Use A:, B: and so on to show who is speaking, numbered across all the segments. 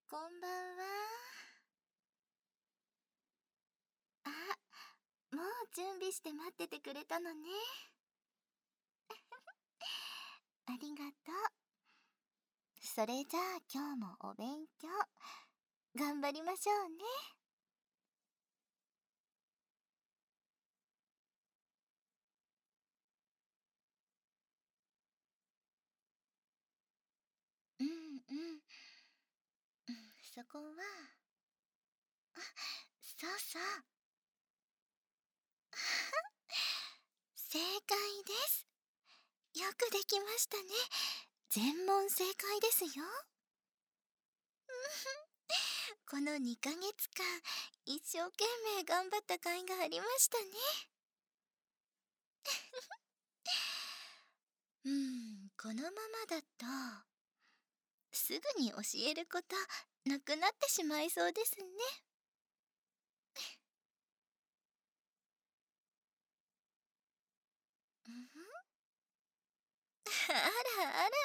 A: こんばんは。あ、もう準備して待っててくれたのね。ありがとう。それじゃあ今日もお勉強頑張りましょうね。うんうん。そこは、あ、そうそう。正解です。よくできましたね。全問正解ですよ。この2ヶ月間、一生懸命頑張った甲斐がありましたね。このままだと、すぐに教えることなくなってしまいそうですね。うん、あらあら。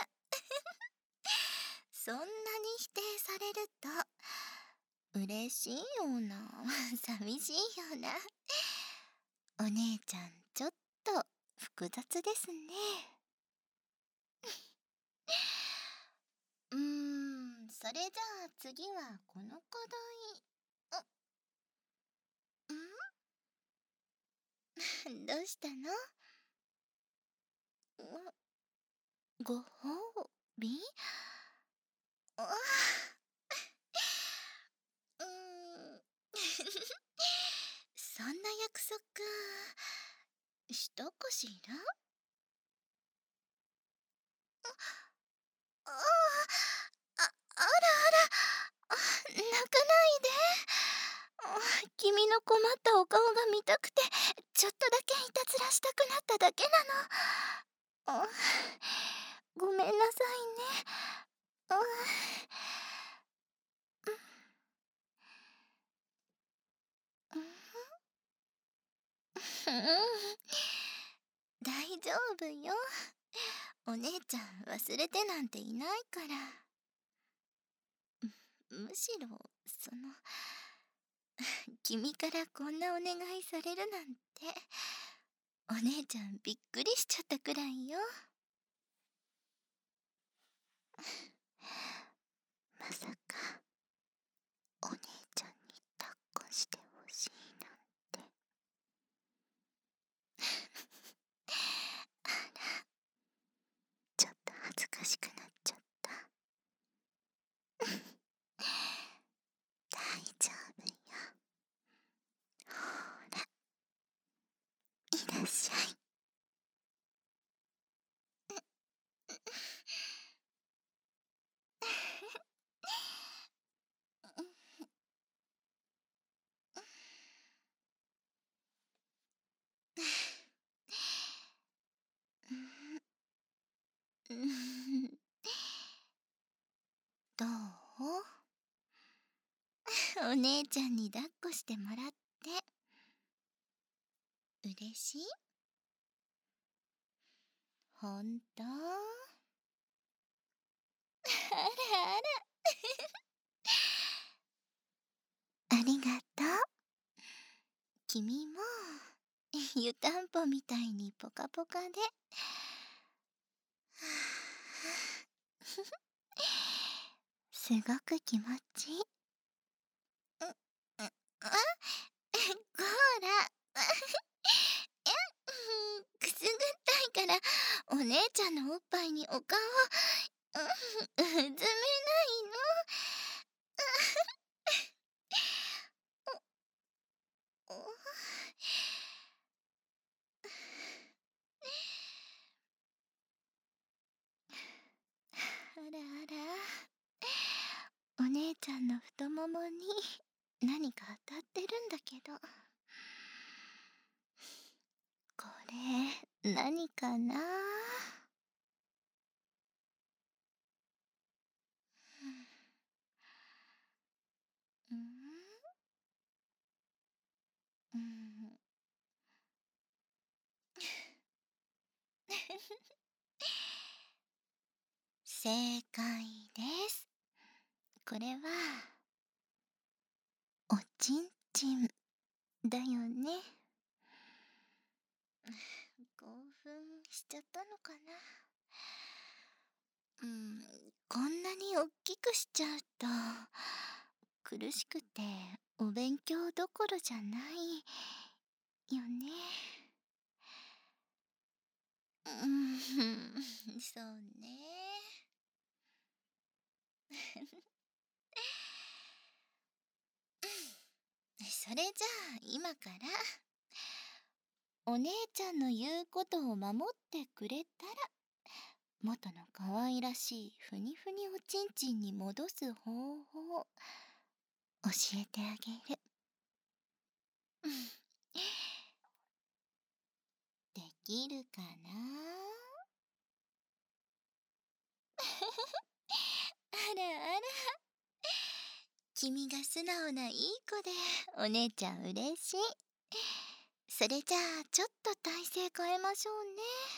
A: そんなに否定されると嬉しいような寂しいような。お姉ちゃんちょっと複雑ですね。それじゃあ次はこの課題。どうしたの？ご褒美？あうーんそんな約束したかしら？ああ、あらあら、泣かないで。君の困ったお顔が見たくて、ちょっとだけいたずらしたくなっただけなの。ごめんなさいね。あ大丈夫よ。お姉ちゃん忘れてなんていないから。むしろ、君からこんなお願いされるなんて、お姉ちゃんびっくりしちゃったくらいよ。まさか、お姉ちゃんに抱っこしてほしいなんて。あら、ちょっと恥ずかしくなっちゃった。大丈夫よ。ほら、いらっしゃい。どう？お姉ちゃんに抱っこしてもらって嬉しい？ほんと？あらあら。ありがとう。君も湯たんぽみたいにポカポカで。すごく気持ちいい。こら。くすぐったいからお姉ちゃんのおっぱいにお顔うずめないの。あらあら、お姉ちゃんの太ももに何か当たってるんだけど、これ何かな？うんうん。正解です。 これはおちんちんだよね。興奮しちゃったのかな。こんなにおっきくしちゃうと苦しくてお勉強どころじゃないよね。そうね。それじゃあ今からお姉ちゃんの言うことを守ってくれたら元の可愛らしいふにふにおちんちんに戻す方法を教えてあげる。できるかな。あらあら、君が素直ないい子でお姉ちゃん嬉しい。それじゃあちょっと体勢変えましょうね。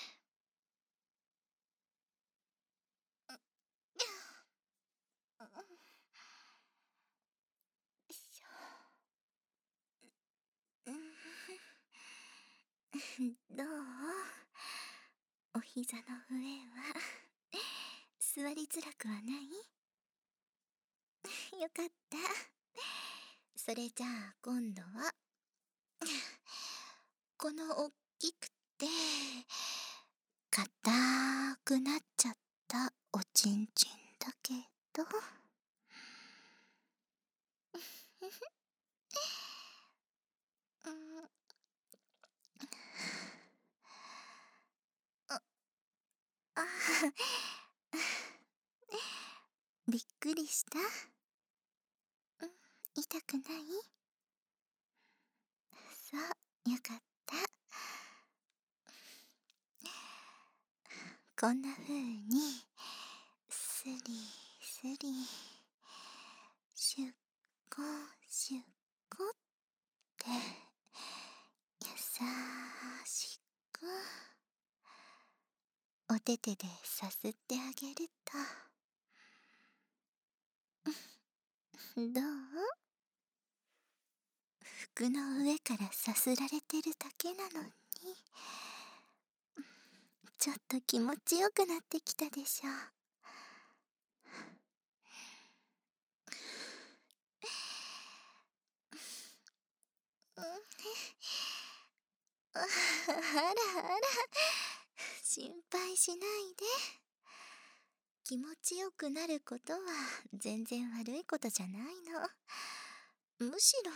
A: どう？お膝の上は座りづらくはない？よかった。それじゃあ今度はこのおっきくて硬くなっちゃったおちんちんだけどあびっくりした？痛くない？そう、よかった。こんな風にスリスリシュッコシュッコって優しくお手手でさすってあげるとどう？服の上からさすられてるだけなのにちょっと気持ちよくなってきたでしょ。あらあら、心配しないで。気持ちよくなることは全然悪いことじゃないの。むしろ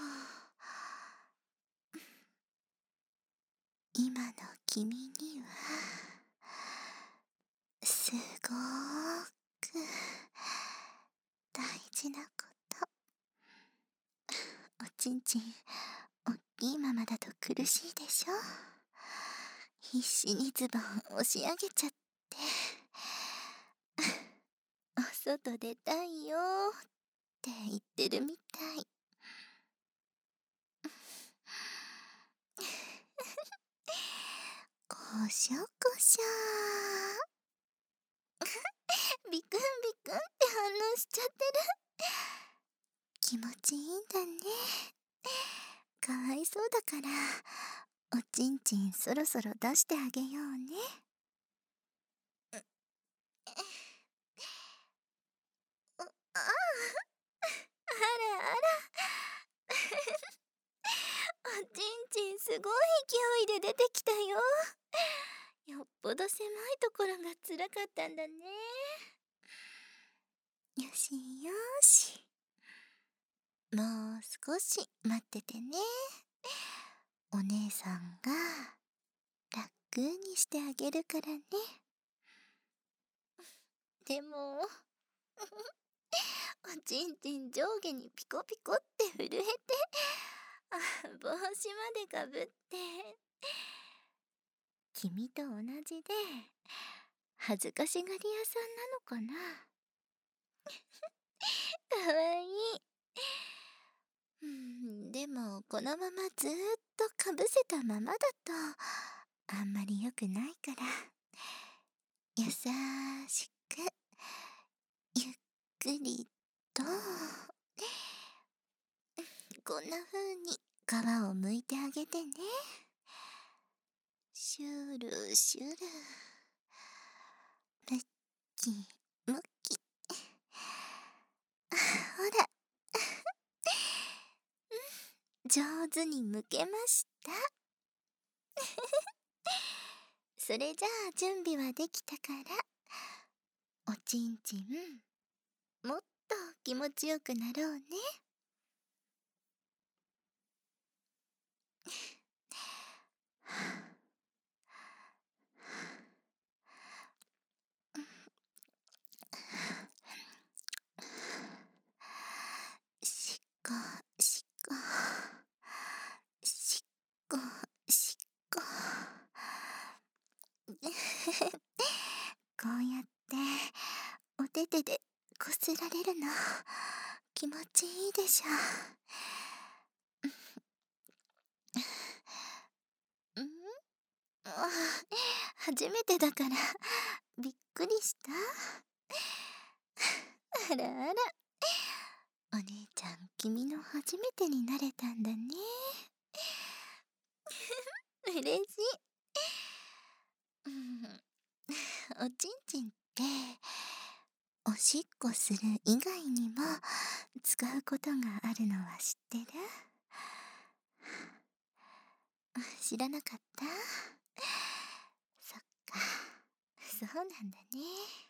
A: 今の君にはすごーく大事なこと。おちんちんおっきいままだと苦しいでしょ。必死にズボン押し上げちゃってお外出たいよって言ってるみたい。こしょこしょービクンビクンって反応しちゃってる。気持ちいいんだね。かわいそうだからおちんちんそろそろ出してあげようね。ああ、あらあらおちんちんすごい勢いで出てきたよ。よっぽど狭いところがつらかったんだね。よしよし、もう少し待っててね。お姉さんが楽にしてあげるからね。でもおちんちん上下にピコピコって震えて帽子までかぶって君と同じで恥ずかしがり屋さんなのかな。かわいい。でもこのままずーっとかぶせたままだとあんまり良くないから優しくゆっくりとと、こんな風に皮を剥いてあげてね。シュルシュル、ムッキムッキ。ほら、上手に剥けました。それじゃあ準備はできたから、おちんちんもっと気持ちよくなろうね。しっこしっこしっこしっこ。こうやってお手手でこすられるの気持ちいいでしょ。うん、初めてだからびっくりした。あらあら、お姉ちゃん君の初めてになれたんだね。嬉しい。おちんちんっておしっこする以外にも使うことがあるのは知ってる？知らなかった？そっか、そうなんだね。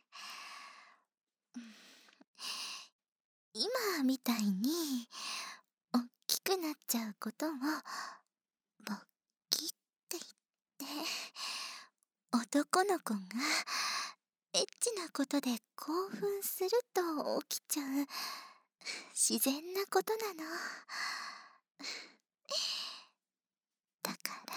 A: 今みたいにおっきくなっちゃうことを勃起って言って、男の子がエッチなことで興奮すると起きちゃう自然なことなの。だから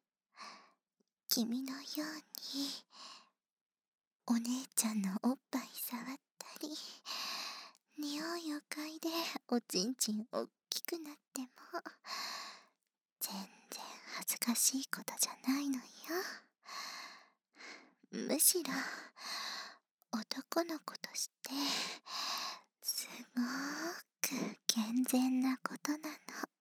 A: 君のようにお姉ちゃんのおっぱい触ったり匂いを嗅いでおちんちんおっきくなっても全然恥ずかしいことじゃないのよ。むしろ男の子としてすごく健全なことなの。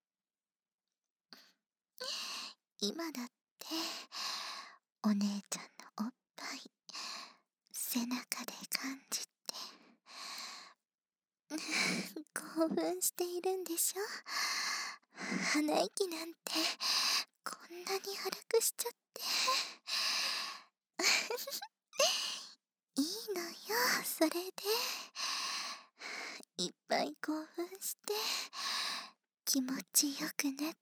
A: 今だってお姉ちゃんのおっぱい背中で感じて興奮しているんでしょ。鼻息なんてこんなに荒くしちゃっていいのよ。それでいっぱい興奮して気持ちよくなって。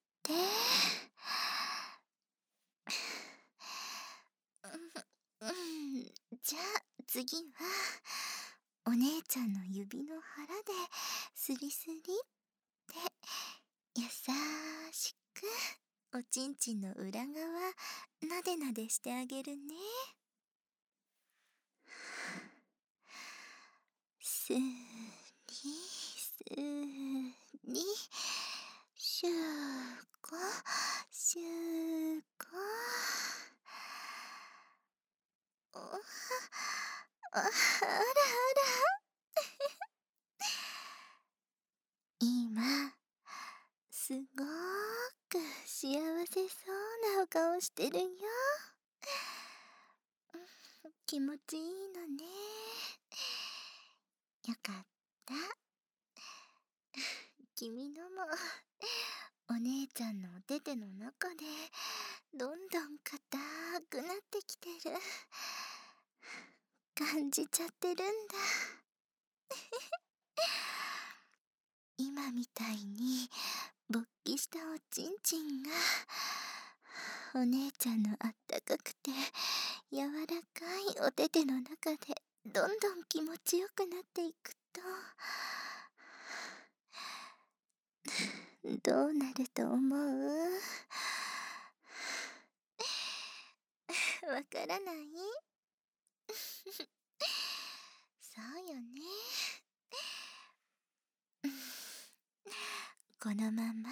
A: じゃあ次はお姉ちゃんの指の腹でスリスリって優しくおちんちんの裏側なでなでしてあげるね。すースーにシューコシューコ。あらあら今すごく幸せそうなお顔してるよ。気持ちいいのね。よかった。君のもお姉ちゃんのお手手の中でどんどん硬くなってきてる感じちゃってるんだ。今みたいに勃起したおちんちんがお姉ちゃんのあったかくて柔らかいお手手の中でどんどん気持ちよくなっていくとどうなると思う？わからない？そうよね。このまま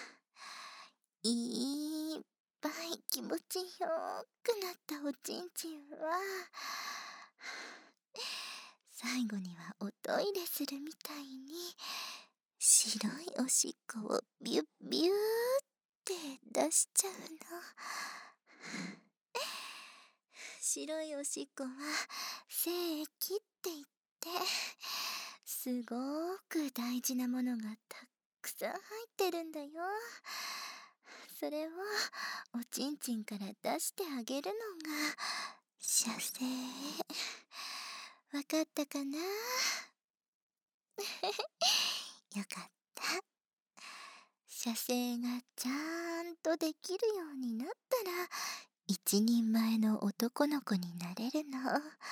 A: いっぱい気持ちよくなったおちんちんは最後にはおトイレするみたいに白いおしっこをビュッビューって出しちゃうの。白いおしっこは精液って言って、すごく大事なものがたくさん入ってるんだよ。それをおちんちんから出してあげるのが射精。わかったかな？よかった。射精がちゃんとできるようになったら一人前の男の子になれるの。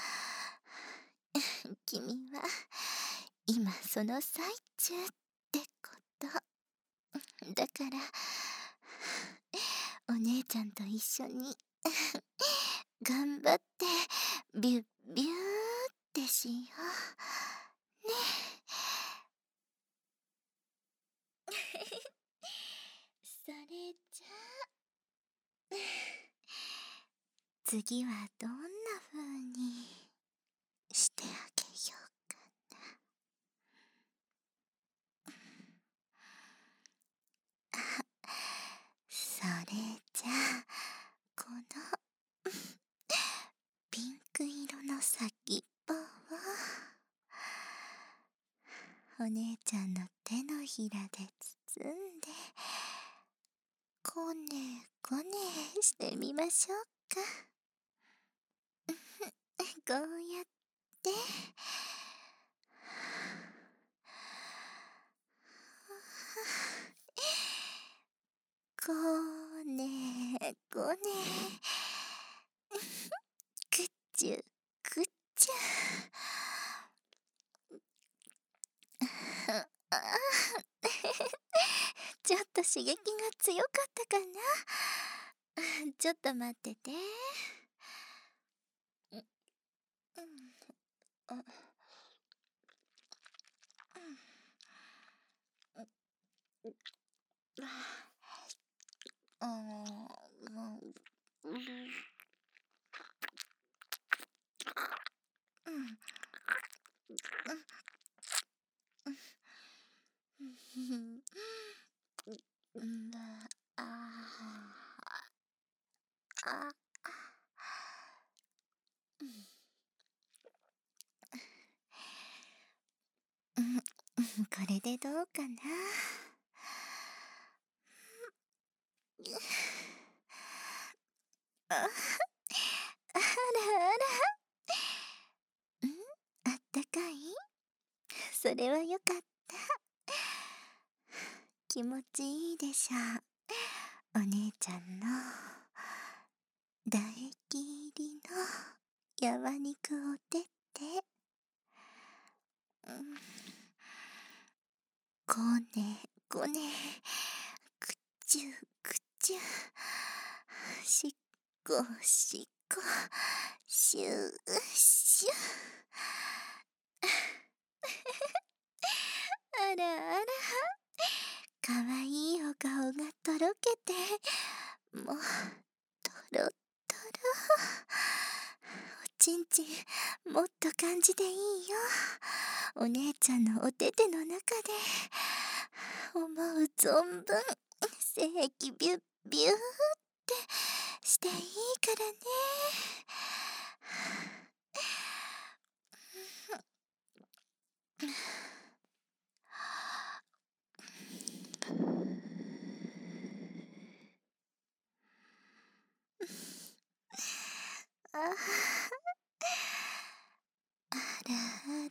A: 君は今その最中ってこと。だからお姉ちゃんと一緒に頑張ってビュッビューってしようね。それじゃあ次はどんな風にしてあげようかな。それじゃあこのピンク色の先っぽをお姉ちゃんの手のひらで包んでこねこねしてみましょうか。こうやってこねこねくっちゅくっちゅちょっと刺激が強かったかな。ちょっと待ってて。これでどうかな。あらあら、あったかい？それはよかった。気持ちいいでしょ。お姉ちゃんの唾液入りのやわ肉お手って。こねこねくっちゅくっちゅしっこしっこシューシュあらあら、かわいいお顔がとろけてもうとろとろ。おちんちんもっと感じでいいよ。お姉ちゃんのお手手の中で思う存分精液ビュッビューってしていいからね。あらあら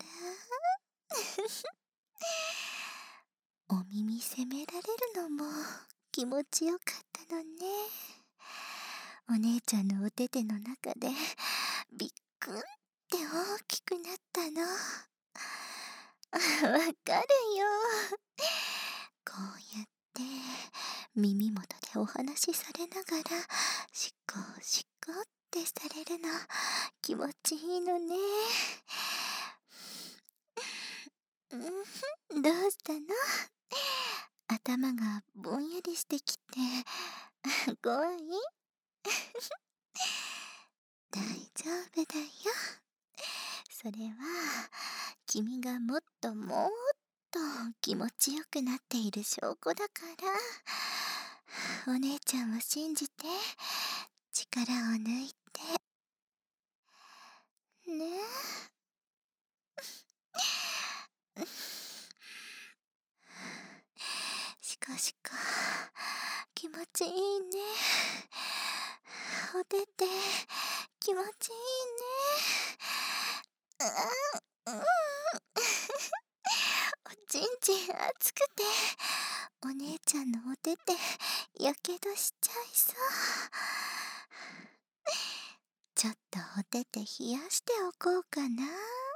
A: お耳責められるのも気持ちよかったのね。お姉ちゃんのお手手の中でびっくんって大きくなったの。わかるよ。こうやって耳元でお話しされながらしっこしっこってされるの気持ちいいのね。どうしたの？頭がぼんやりしてきて怖い？大丈夫だよ。 それは君がもっともっと気持ちよくなっている証拠だから、お姉ちゃんを信じて力を抜いてね。しかしか気持ちいいね。おてて気持ちいいね。おちんちん熱くてお姉ちゃんのおててやけどしちゃいそう。ちょっとおてて冷やしておこうかな。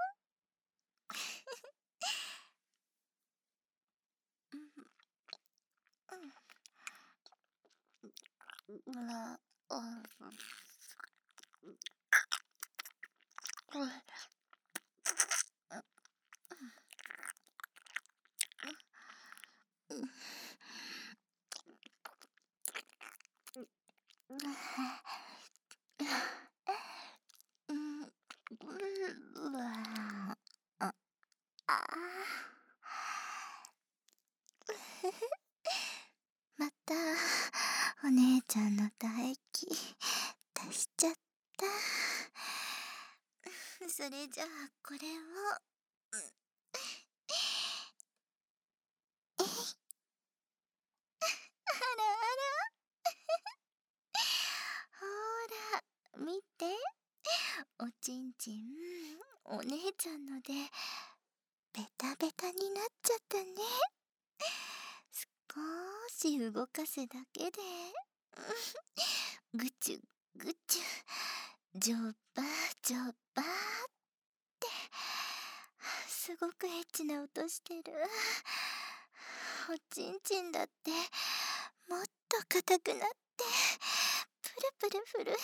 A: またお姉ちゃんの唾液出しちゃった。それじゃあこれをあらあら、ほら見て、おちんちんお姉ちゃんのでベタベタになっちゃったね。少し動かすだけでぐちゅぐちゅジョバジョバってすごくエッチな音してる。おちんちんだってもっと硬くなってプルプル震えて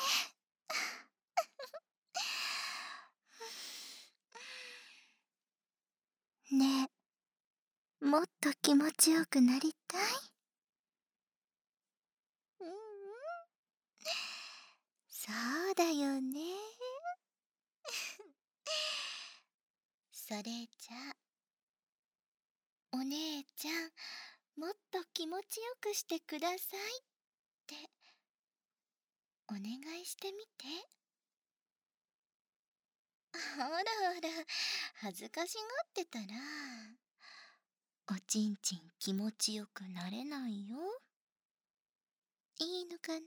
A: ねえ、もっと気持ちよくなりたい？そうだよね。それじゃお姉ちゃんもっと気持ちよくしてくださいってお願いしてみて。ほらほら恥ずかしがってたらおちんちん気持ちよくなれないよ。いいのかな？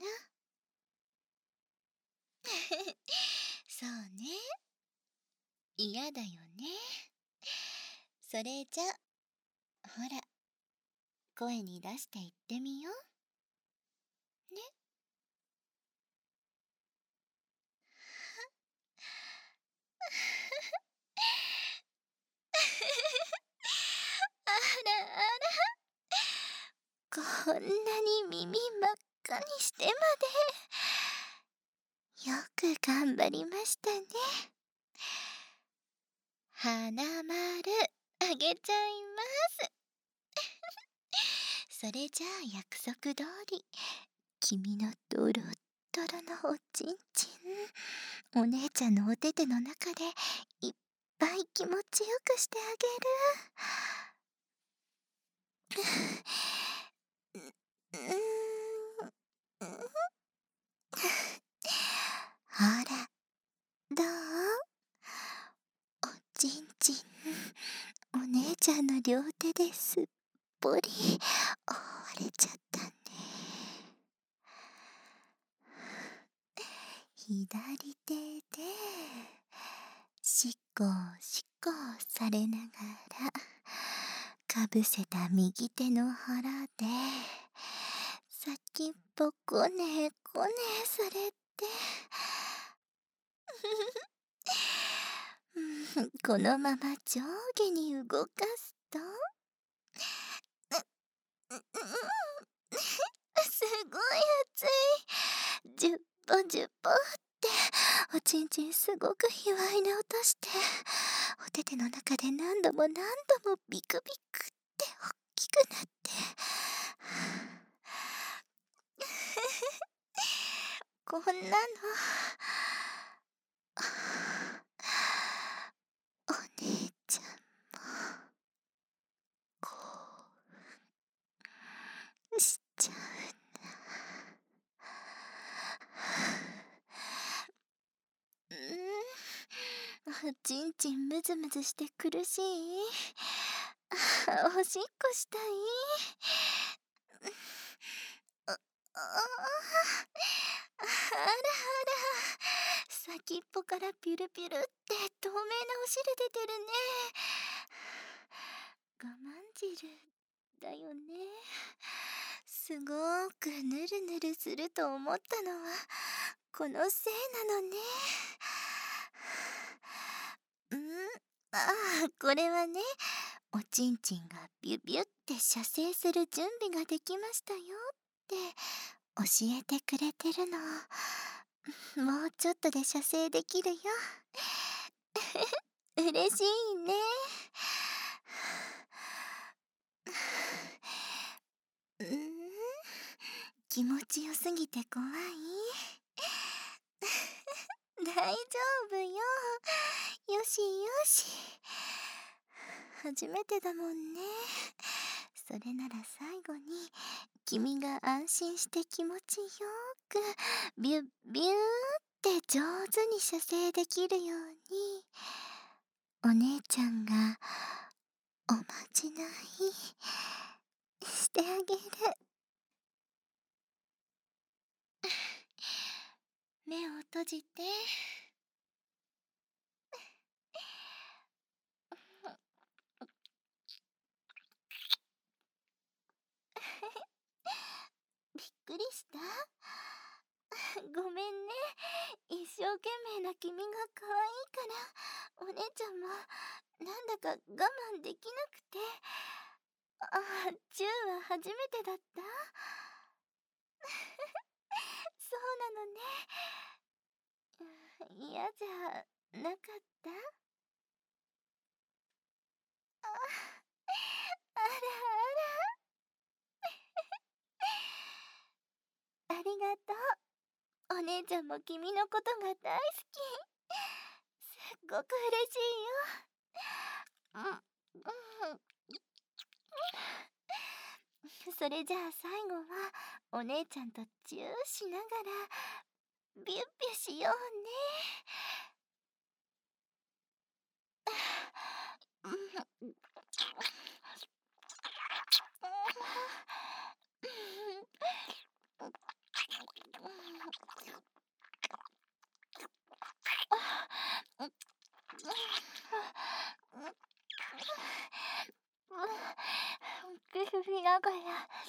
A: そうね、嫌だよね。それじゃほら声に出して言ってみようね。あらあら、こんなに耳真っ赤にしてまでよく頑張りましたね。花丸あげちゃいます。それじゃあ約束通り君のドロッドロのおちんちんお姉ちゃんのおてての中でいっぱい気持ちよくしてあげる。ほらどう？おちんちんお姉ちゃんの両手ですっぽり覆われちゃったね。左手でしこしこされながらかぶせた右手の腹で先っぽこねこねされてこのまま上下に動かすとすごい熱い。ジュッポジュッポっておちんちんすごく卑猥な音しておてての中で何度も何度もビクビクって大きくなってこんなのちんちんムズムズして苦しい。おしっこしたい。あああらあら、先っぽからピュルピュルって透明なお汁出てるね。我慢汁だよね。すごーくぬるぬるすると思ったのはこのせいなのね。これはね、おちんちんがビュビュって射精する準備ができましたよって教えてくれてるの。もうちょっとで射精できるよ。嬉しいね。気持ちよすぎて怖い。大丈夫よ。よしよし。初めてだもんね。それなら最後に君が安心して気持ちよくビュッビューって上手に射精できるようにお姉ちゃんがおまじないしてあげる。目を閉じて。びっくりした？ごめんね。一生懸命な君が可愛いからお姉ちゃんもなんだか我慢できなくて。チューは初めてだった？そうなのね。嫌じゃなかった？あらあら。ありがとう。お姉ちゃんも君のことが大好き。すっごく嬉しいよ。それじゃあ最後はお姉ちゃんとチューしながらビュッビュしようね。くしながら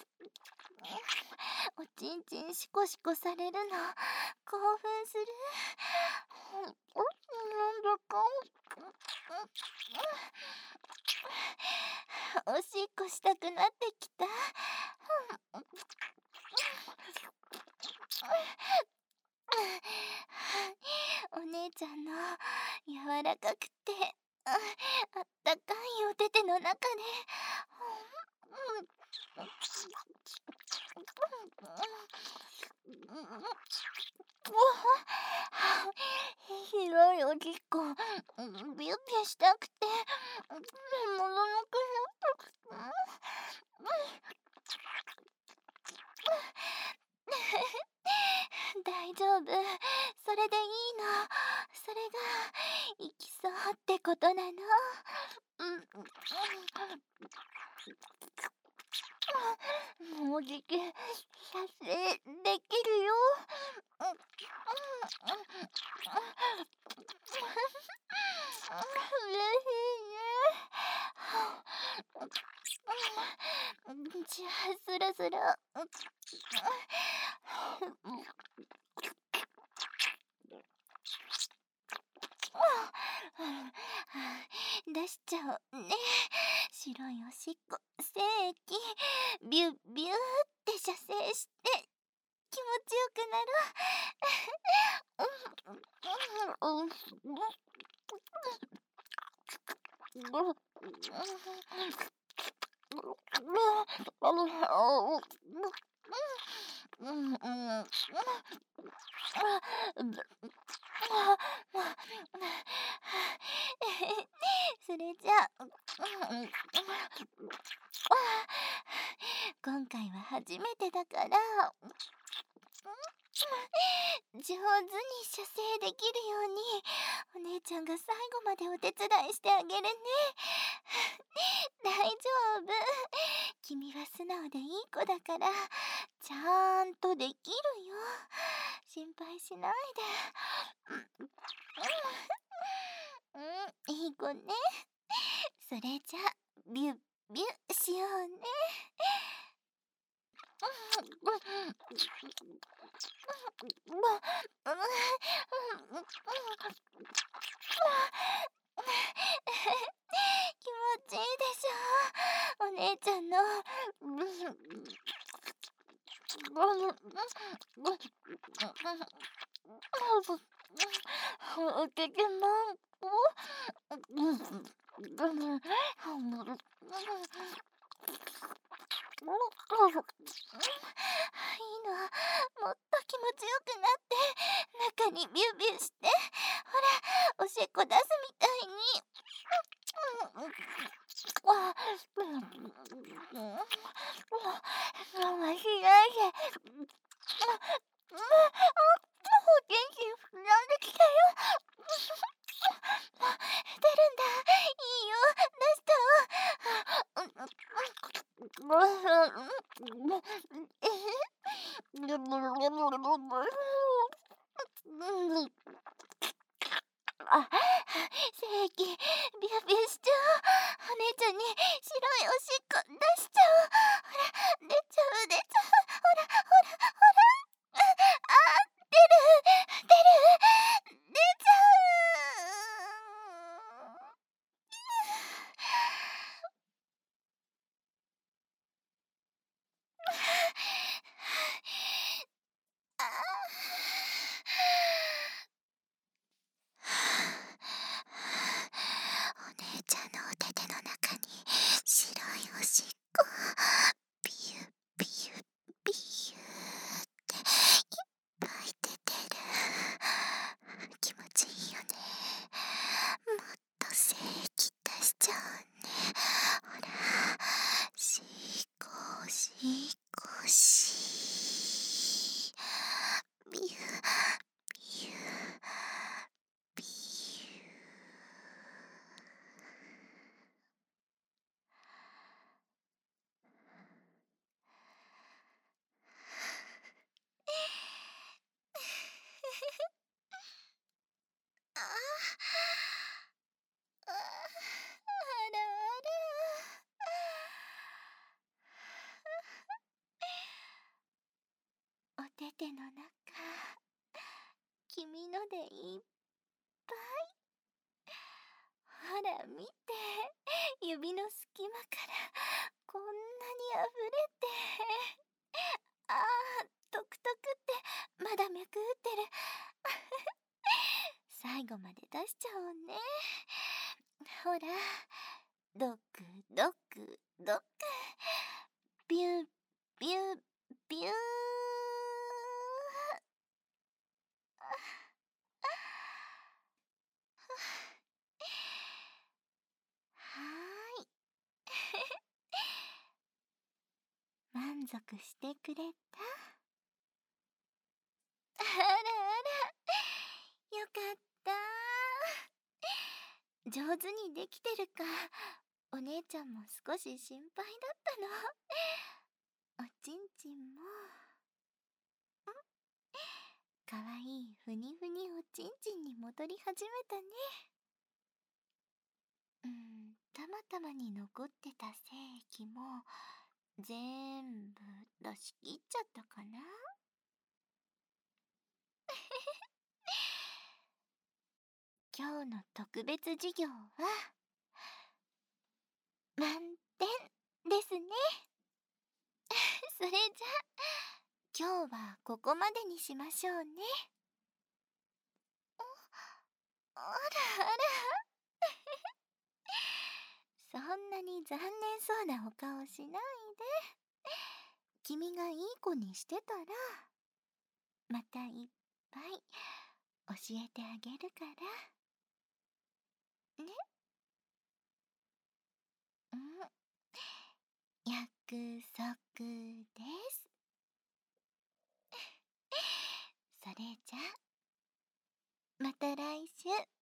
A: おちんちんシコシコされるの興奮する。なんだかおしっこしたくなってきた。お姉ちゃんの柔らかくてあったかいお手手の中で広いおしっこビュッビュしたくて戻らなくなったくて大丈夫。それでいいの。それがいきそうってことなの。もうじき射精できるよ。嬉しいね。じゃあスラスラ出しちゃうね。白いおしっこ精液ビュッビューって射精して気持ちよくなる。それじゃあ今回は初めてだから上手に射精できるようにお姉ちゃんが最後までお手伝いしてあげるね。大丈夫。君は素直でいい子だからちゃんとできるよ。心配しないで。いい子ね。それじゃビュッビュッしようね。気持ちいいでしょ。お姉ちゃんのおててもいいの。もっと気持ちよくなって中にビュビュして、ほらおしっこ出すみたいに。我慢しないで。元気膨らんできたよ。出るんだ。いいよ、出したあ、正義、ビュビュしちゃう。お姉ちゃんに白いおしっこ出しちゃう。ほら、出ちゃう、出ちゃう。ほら、ほら、ほら。出る、出ちゃう。あお姉ちゃんのお手手の中に白いおしっこビュッビュッビュッっていっぱい出てる。気持ちいいよね。もっと精液出しちゃうね。ほら、しこしこしビュッビュッビュッ。ああらあら。お手手の中、君のでいっぱい。ほら見て、指の隙間からこんなに溢れて。あー、トクトクってまだ脈打ってる。最後まで出しちゃおうね。ほら、ドクドクドク、ビュッビュッビュー。はーい。満足してくれた？あらあら、よかった。上手にできてるかお姉ちゃんも少し心配だったの。おちんちんもかわいいふにふにおちんちんに戻り始めたね。たまたまに残ってた精液も全部出し切っちゃったかな。今日の特別授業は満点ですね。それじゃ今日はここまでにしましょうね。あらあら。そんなに残念そうなお顔しないで。君がいい子にしてたらまたいっぱい教えてあげるからね。約束です。それれじゃまた来週。